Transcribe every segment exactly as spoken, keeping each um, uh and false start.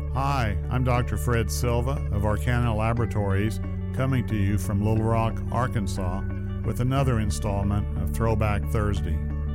Hi, I'm Doctor Fred Silva of Arcana Laboratories, coming to you from Little Rock, Arkansas, with another installment of Throwback Thursday.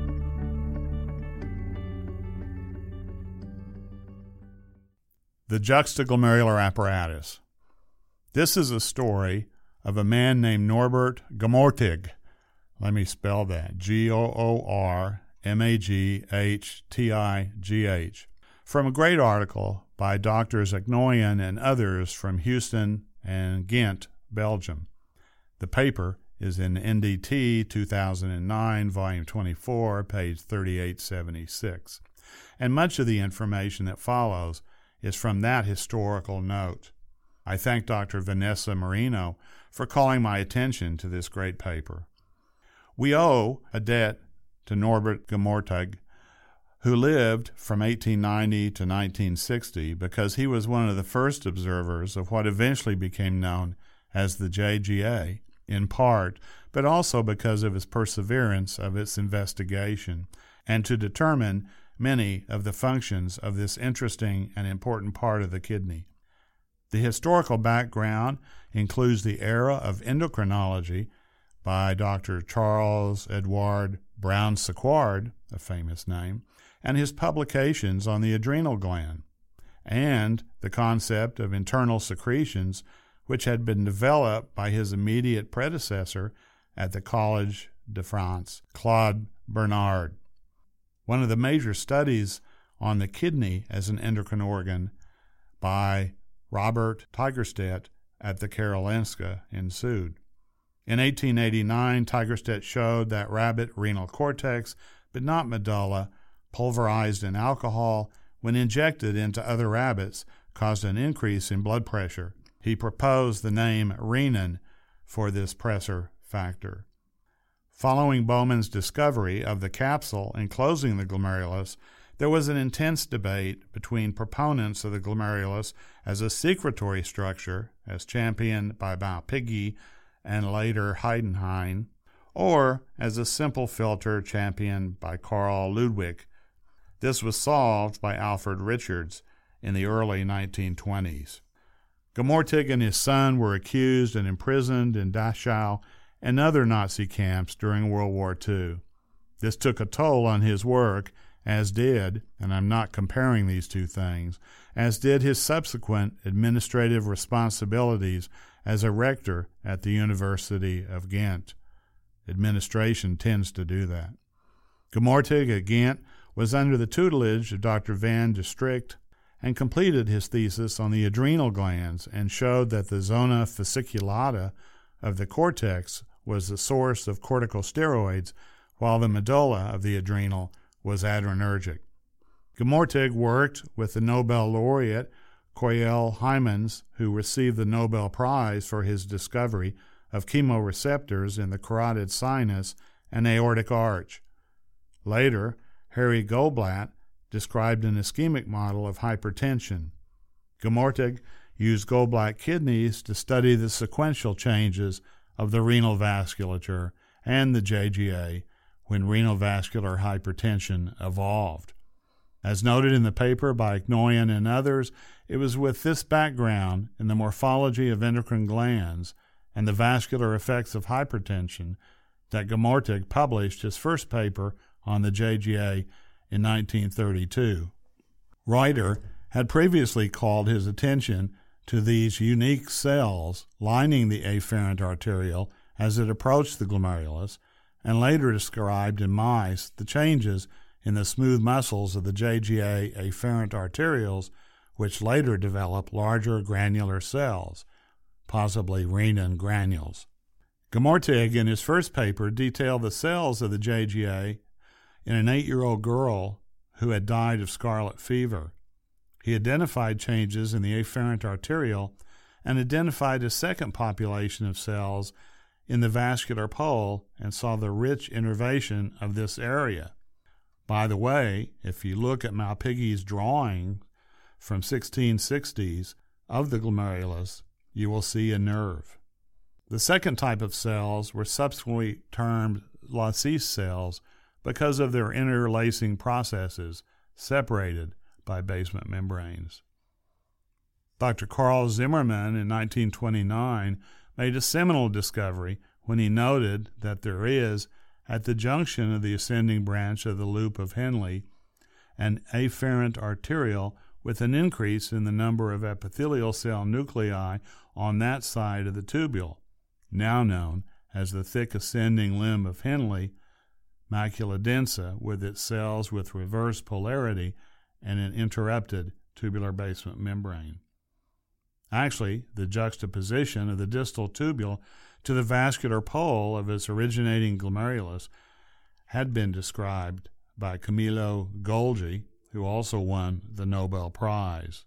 The juxtaglomerular apparatus. This is a story of a man named Norbert Gamortig. Let me spell that. G O O R M A G H T I G H. From a great article by Doctors Agnoyan and others from Houston and Ghent, Belgium. The paper is in N D T two thousand nine, volume twenty-four, page thirty-eight seventy-six. And much of the information that follows is from that historical note. I thank Doctor Vanessa Marino for calling my attention to this great paper. We owe a debt to Norbert Gamortig, who lived from eighteen ninety to nineteen sixty because he was one of the first observers of what eventually became known as the J G A, in part, but also because of his perseverance of its investigation, and to determine many of the functions of this interesting and important part of the kidney. The historical background includes the era of endocrinology by Doctor Charles Edouard Brown-Séquard, a famous name, and his publications on the adrenal gland, and the concept of internal secretions, which had been developed by his immediate predecessor at the Collège de France, Claude Bernard. One of the major studies on the kidney as an endocrine organ by Robert Tigerstedt at the Karolinska ensued. In eighteen eighty-nine, Tigerstedt showed that rabbit renal cortex, but not medulla, pulverized in alcohol, when injected into other rabbits, caused an increase in blood pressure. He proposed the name renin for this pressor factor. Following Bowman's discovery of the capsule enclosing the glomerulus, there was an intense debate between proponents of the glomerulus as a secretory structure, as championed by Malpighi and later Heidenhain, or as a simple filter championed by Carl Ludwig. This was solved by Alfred Richards in the early nineteen twenties. Gamortig and his son were accused and imprisoned in Dachau and other Nazi camps during World War Two. This took a toll on his work, as did, and I'm not comparing these two things, as did his subsequent administrative responsibilities as a rector at the University of Ghent. Administration tends to do that. Gamortig at Ghent was under the tutelage of Doctor Van de Strict and completed his thesis on the adrenal glands and showed that the zona fasciculata of the cortex was the source of corticosteroids, while the medulla of the adrenal was adrenergic. Gamortig worked with the Nobel laureate Koyal Hymans, who received the Nobel Prize for his discovery of chemoreceptors in the carotid sinus and aortic arch. Later, Harry Goldblatt described an ischemic model of hypertension. Gamortig used Goldblatt kidneys to study the sequential changes of the renal vasculature and the J G A when renal vascular hypertension evolved. As noted in the paper by Agnoyan and others, it was with this background in the morphology of endocrine glands and the vascular effects of hypertension that Gamortig published his first paper on the J G A in nineteen thirty-two. Reuter had previously called his attention to these unique cells lining the afferent arteriole as it approached the glomerulus, and later described in mice the changes in the smooth muscles of the J G A afferent arterioles, which later develop larger granular cells, possibly renin granules. Gamortig, in his first paper, detailed the cells of the J G A in an eight-year-old girl who had died of scarlet fever. He identified changes in the afferent arteriole and identified a second population of cells in the vascular pole and saw the rich innervation of this area. By the way, if you look at Malpighi's drawing from sixteen sixties of the glomerulus, you will see a nerve. The second type of cells were subsequently termed Lassis cells because of their interlacing processes separated by basement membranes. Doctor Carl Zimmerman in nineteen twenty-nine made a seminal discovery when he noted that there is, at the junction of the ascending branch of the loop of Henle, an afferent arteriole with an increase in the number of epithelial cell nuclei on that side of the tubule, now known as the thick ascending limb of Henle, macula densa, with its cells with reverse polarity and an interrupted tubular basement membrane. Actually, the juxtaposition of the distal tubule to the vascular pole of its originating glomerulus had been described by Camillo Golgi, who also won the Nobel Prize.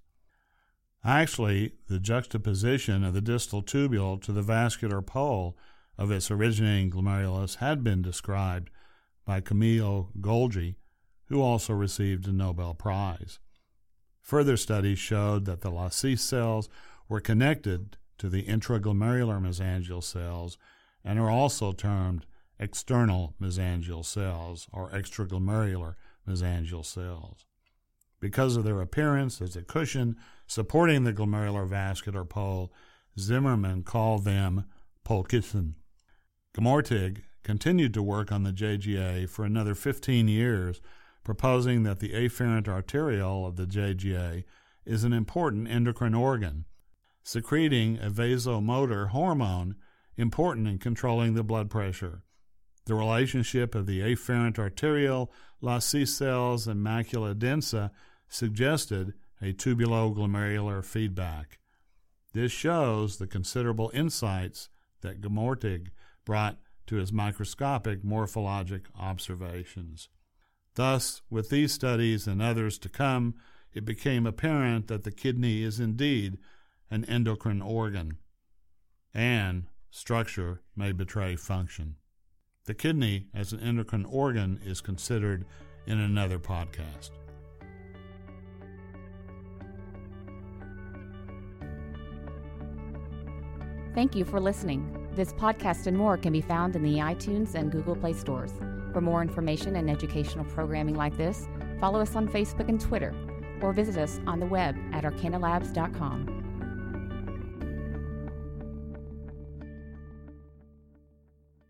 Actually, the juxtaposition of the distal tubule to the vascular pole of its originating glomerulus had been described by Camillo Golgi, who also received a Nobel Prize. Further studies showed that the Lassis cells were connected to the intraglomerular mesangial cells and are also termed external mesangial cells or extraglomerular mesangial cells. Because of their appearance as a cushion supporting the glomerular vascular pole, Zimmerman called them Polkissen. Gomortig continued to work on the J G A for another fifteen years, proposing that the afferent arteriole of the J G A is an important endocrine organ, secreting a vasomotor hormone important in controlling the blood pressure. The relationship of the afferent arteriole, Lassis cells, and macula densa suggested a tubuloglomerular feedback. This shows the considerable insights that Gomortig brought to his microscopic morphologic observations. Thus, with these studies and others to come, it became apparent that the kidney is indeed an endocrine organ, and structure may betray function. The kidney as an endocrine organ is considered in another podcast. Thank you for listening. This podcast and more can be found in the iTunes and Google Play stores. For more information and educational programming like this, follow us on Facebook and Twitter, or visit us on the web at arcana labs dot com.